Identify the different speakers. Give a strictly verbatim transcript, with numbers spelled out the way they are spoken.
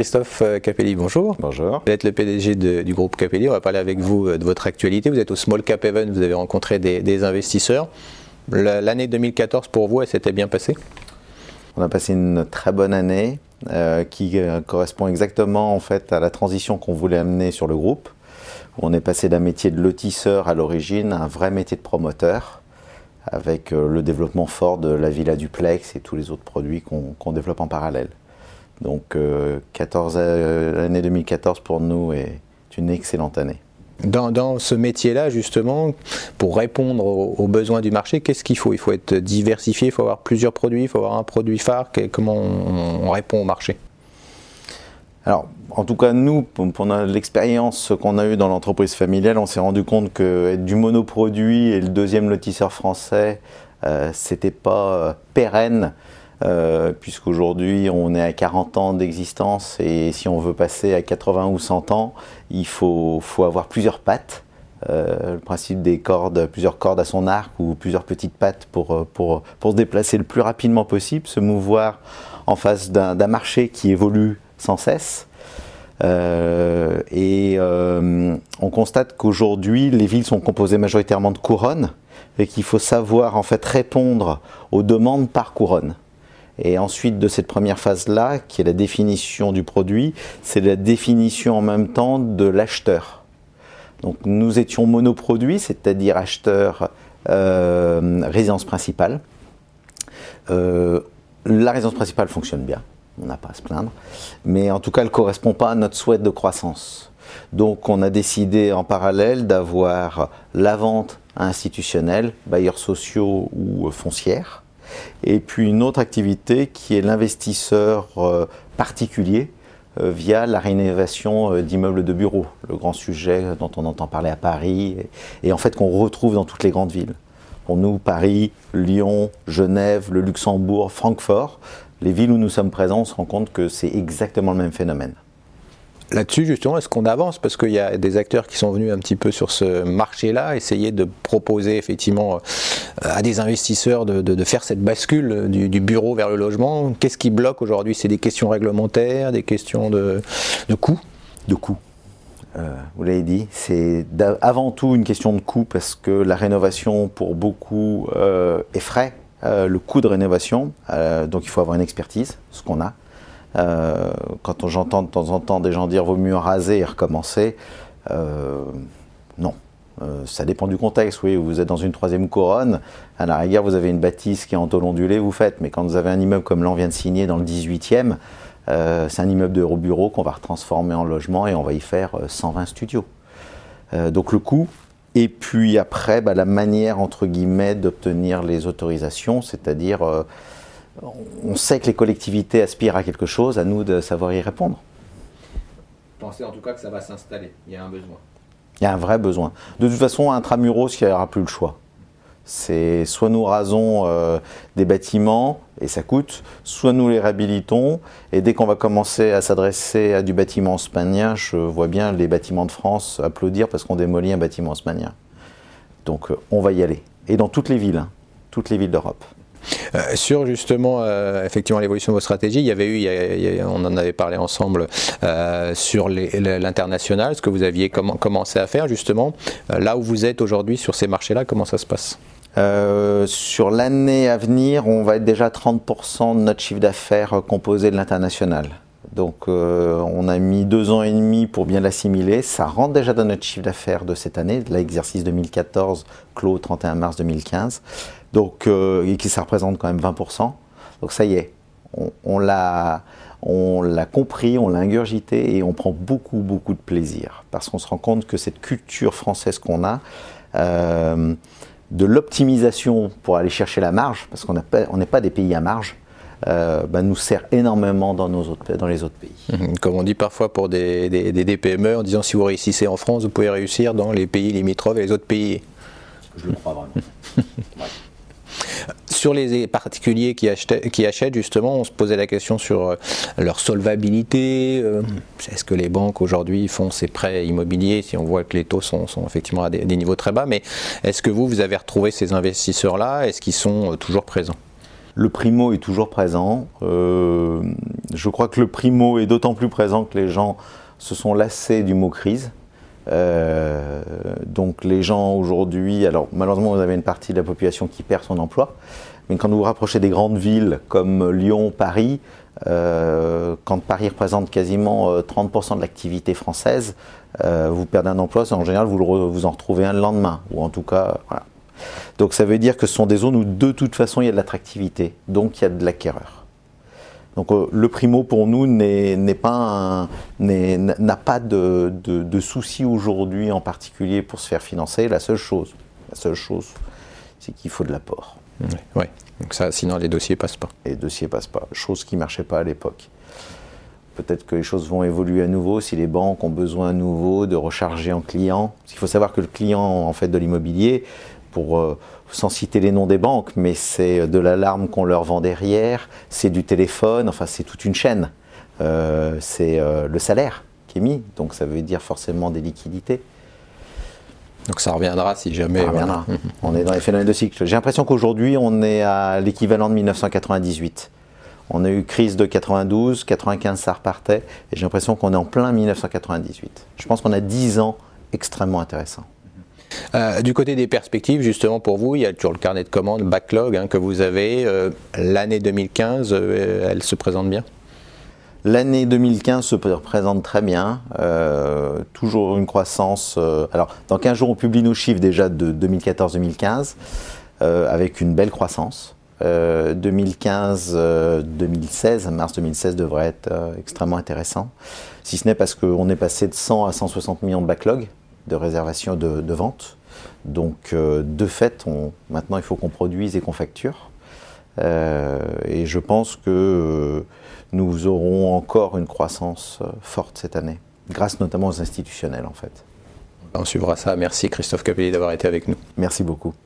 Speaker 1: Christophe Capelli, bonjour.
Speaker 2: Bonjour.
Speaker 1: Vous êtes le P D G de, du groupe Capelli. On va parler avec vous de votre actualité. Vous êtes au Small Cap Event, vous avez rencontré des, des investisseurs. L'année deux mille quatorze pour vous, elle s'était bien passée?
Speaker 2: On a passé une très bonne année euh, qui euh, correspond exactement en fait à la transition qu'on voulait amener sur le groupe. On est passé d'un métier de lotisseur à l'origine à un vrai métier de promoteur, avec euh, le développement fort de la villa duplex et tous les autres produits qu'on qu'on développe en parallèle. Donc euh, quatorze, euh, l'année deux mille quatorze pour nous est une excellente année.
Speaker 1: Dans, dans ce métier-là, justement, pour répondre aux, aux besoins du marché, qu'est-ce qu'il faut? Il faut être diversifié, il faut avoir plusieurs produits, il faut avoir un produit phare. Comment on, on répond au marché?
Speaker 2: Alors, en tout cas, nous, pendant l'expérience qu'on a eue dans l'entreprise familiale, on s'est rendu compte que être du monoproduit et le deuxième lotisseur français, euh, c'était pas euh, pérenne, euh, puisqu'aujourd'hui, on est à quarante ans d'existence et si on veut passer à quatre-vingts ou cent ans, il faut, faut avoir plusieurs pattes. Euh, le principe des cordes, plusieurs cordes à son arc ou plusieurs petites pattes pour, pour, pour se déplacer le plus rapidement possible, se mouvoir en face d'un d'un marché qui évolue sans cesse. Euh, et euh, on constate qu'aujourd'hui, les villes sont composées majoritairement de couronnes et qu'il faut savoir en fait répondre aux demandes par couronne. Et ensuite de cette première phase-là, qui est la définition du produit, c'est la définition en même temps de l'acheteur. Donc nous étions monoproduits, c'est-à-dire acheteur euh, résidence principale. Euh, la résidence principale fonctionne bien. On n'a pas à se plaindre, mais en tout cas, elle ne correspond pas à notre souhait de croissance. Donc, on a décidé en parallèle d'avoir la vente institutionnelle, bailleurs sociaux ou foncières, et puis une autre activité qui est l'investisseur euh, particulier euh, via la rénovation euh, d'immeubles de bureaux, le grand sujet dont on entend parler à Paris, et, et en fait qu'on retrouve dans toutes les grandes villes. Pour nous, Paris, Lyon, Genève, le Luxembourg, Francfort, les villes où nous sommes présents, on se rend compte que c'est exactement le même phénomène.
Speaker 1: Là-dessus, justement, est-ce qu'on avance? Parce qu'il y a des acteurs qui sont venus un petit peu sur ce marché-là, essayer de proposer effectivement à des investisseurs de, de, de faire cette bascule du, du bureau vers le logement. Qu'est-ce qui bloque aujourd'hui? C'est des questions réglementaires, des questions de, de coûts?
Speaker 2: De coûts. Euh, vous l'avez dit, c'est avant tout une question de coût parce que la rénovation pour beaucoup euh, effraie euh, le coût de rénovation, euh, donc il faut avoir une expertise, ce qu'on a. Euh, quand j'entends de temps en temps des gens dire vaut mieux raser et recommencer, euh, non. Euh, ça dépend du contexte. Oui, vous êtes dans une troisième couronne, à la rigueur vous avez une bâtisse qui est en tôle ondulée, vous faites, mais quand vous avez un immeuble comme là on vient de signer dans le dix-huitième, Euh, c'est un immeuble de bureau qu'on va retransformer en logement et on va y faire euh, cent vingt studios. Euh, donc le coût, et puis après bah, la manière entre guillemets d'obtenir les autorisations, c'est-à-dire euh, on sait que les collectivités aspirent à quelque chose, à nous de savoir y répondre.
Speaker 1: Pensez en tout cas que ça va s'installer, il y a un besoin.
Speaker 2: Il y a un vrai besoin. De toute façon, intramuros, il n'y aura plus le choix. C'est soit nous rasons euh, des bâtiments et ça coûte, soit nous les réhabilitons et dès qu'on va commencer à s'adresser à du bâtiment haussmannien, je vois bien les bâtiments de France applaudir parce qu'on démolit un bâtiment haussmannien. Donc euh, on va y aller. Et dans toutes les villes, hein, toutes les villes d'Europe.
Speaker 1: Euh, sur justement euh, effectivement l'évolution de vos stratégies, il y avait eu, il y a, il y a, on en avait parlé ensemble euh, sur l'international, ce que vous aviez com commencé à faire justement. Euh, là où vous êtes aujourd'hui sur ces marchés-là, comment ça se passe?
Speaker 2: Euh, sur l'année à venir, on va être déjà à trente pour cent de notre chiffre d'affaires composé de l'international. Donc euh, on a mis deux ans et demi pour bien l'assimiler. Ça rentre déjà dans notre chiffre d'affaires de cette année, de l'exercice deux mille quatorze, clos au trente et un mars deux mille quinze. Donc, euh, et qui ça représente quand même vingt pour cent. Donc ça y est, on, on l'a on l'a compris, on l'a ingurgité et on prend beaucoup, beaucoup de plaisir. Parce qu'on se rend compte que cette culture française qu'on a, euh, de l'optimisation pour aller chercher la marge, parce qu'on n'est pas des pays à marge, euh, bah, nous sert énormément dans, nos autres, dans les autres pays.
Speaker 1: Comme on dit parfois pour des, des, des P M E, en disant si vous réussissez en France, vous pouvez réussir dans les pays limitrophes et les autres pays.
Speaker 2: Je le crois vraiment. Ouais.
Speaker 1: Sur les particuliers qui, achetaient, qui achètent, justement, on se posait la question sur leur solvabilité. Euh, Est-ce que les banques aujourd'hui font ces prêts immobiliers, si on voit que les taux sont, sont effectivement à des, des niveaux très bas, mais est-ce que vous, vous avez retrouvé ces investisseurs-là? Est-ce qu'ils sont toujours présents?
Speaker 2: Le primo est toujours présent. Euh, je crois que le primo est d'autant plus présent que les gens se sont lassés du mot crise. Euh, donc les gens aujourd'hui, alors malheureusement vous avez une partie de la population qui perd son emploi, mais quand vous vous rapprochez des grandes villes comme Lyon, Paris, euh, quand Paris représente quasiment euh, trente pour cent de l'activité française, euh, vous perdez un emploi, en général vous, le re, vous en retrouvez un le lendemain, ou en tout cas, voilà. Donc ça veut dire que ce sont des zones où de toute façon il y a de l'attractivité, donc il y a de l'acquéreur. Donc euh, le primo pour nous n'est, n'est pas un, n'est, n'a pas de, de, de souci aujourd'hui en particulier pour se faire financer. La seule chose, la seule chose, c'est qu'il faut de l'apport.
Speaker 1: Oui, ouais. Donc ça, sinon les dossiers passent pas.
Speaker 2: Et les dossiers passent pas, chose qui ne marchait pas à l'époque. Peut-être que les choses vont évoluer à nouveau si les banques ont besoin à nouveau de recharger en clients. Il faut savoir que le client en fait de l'immobilier, pour euh, sans citer les noms des banques, mais c'est de l'alarme qu'on leur vend derrière, c'est du téléphone, enfin c'est toute une chaîne. Euh, c'est euh, le salaire qui est mis, donc ça veut dire forcément des liquidités.
Speaker 1: Donc ça reviendra si jamais.
Speaker 2: Ça reviendra.
Speaker 1: Voilà.
Speaker 2: On est dans les phénomènes de cycle. J'ai l'impression qu'aujourd'hui on est à l'équivalent de mille neuf cent quatre-vingt-dix-huit. On a eu crise de quatre-vingt-douze, quatre-vingt-quinze ça repartait, et j'ai l'impression qu'on est en plein mille neuf cent quatre-vingt-dix-huit. Je pense qu'on a dix ans extrêmement intéressants.
Speaker 1: Euh, du côté des perspectives, justement pour vous, il y a toujours le carnet de commandes, le backlog hein, que vous avez. Euh, l'année deux mille quinze, euh, elle se présente bien?
Speaker 2: L'année deux mille quinze se présente très bien, euh, toujours une croissance. Euh, alors, dans quinze jours, on publie nos chiffres déjà de deux mille quatorze deux mille quinze, euh, avec une belle croissance. Euh, deux mille quinze deux mille seize, mars deux mille seize devrait être euh, extrêmement intéressant, si ce n'est parce qu'on est passé de cent à cent soixante millions de backlog, de réservation de, de vente. Donc, euh, de fait, on, maintenant, il faut qu'on produise et qu'on facture. Euh, et je pense que euh, nous aurons encore une croissance euh, forte cette année, grâce notamment aux institutionnels, en fait.
Speaker 1: On suivra ça. Merci Christophe Capelli d'avoir été avec nous.
Speaker 2: Merci beaucoup.